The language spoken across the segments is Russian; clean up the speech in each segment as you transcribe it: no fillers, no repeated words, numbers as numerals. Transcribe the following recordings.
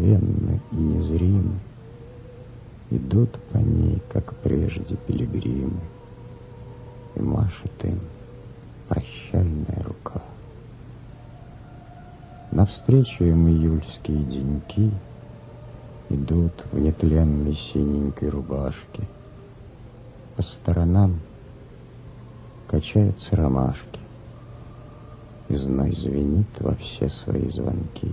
незабвенны и незримы, идут по ней, как прежде, пилигримы, и машет им прощальная рука. Навстречу им июльские деньки идут в нетленной синенькой рубашке. По сторонам качаются ромашки, и зной звенит во все свои звонки.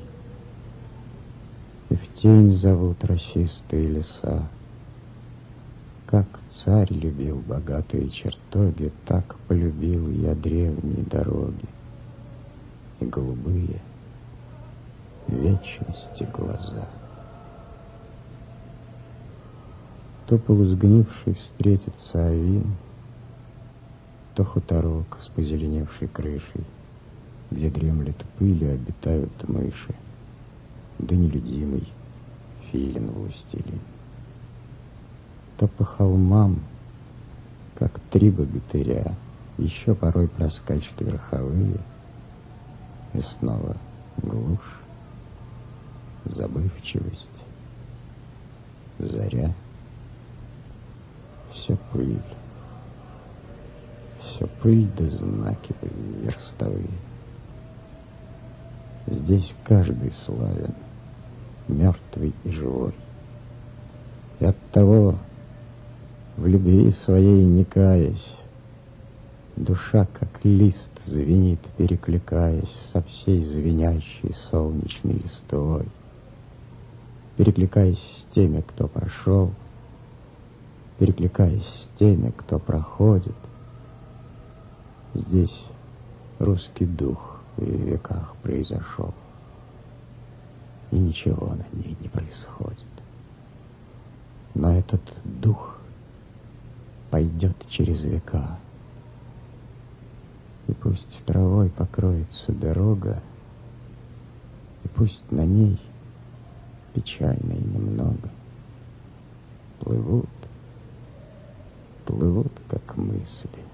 И в тень зовут росистые леса. Как царь любил богатые чертоги, так полюбил я древние дороги и голубые вечности глаза. То полусгнивший встретится авин, то хуторок с позеленевшей крышей, где дремлет пыль и обитают мыши, да нелюдимый филин-властелин. То по холмам, как три богатыря, еще порой проскачут верховые, и снова глушь, забывчивость, заря, все пыль да знаки верстовые. Здесь каждый славен, мертвый и живой, и оттого, в любви своей не каясь, душа, как лист, звенит, перекликаясь со всей звенящей солнечной листвой, перекликаясь с теми, кто прошел, перекликаясь с теми, кто проходит. Здесь русский дух в веках произошел, и ничего на ней не происходит. Но этот дух пойдет через века, и пусть травой покроется дорога, и пусть на ней печально и немного плывут, как мысли,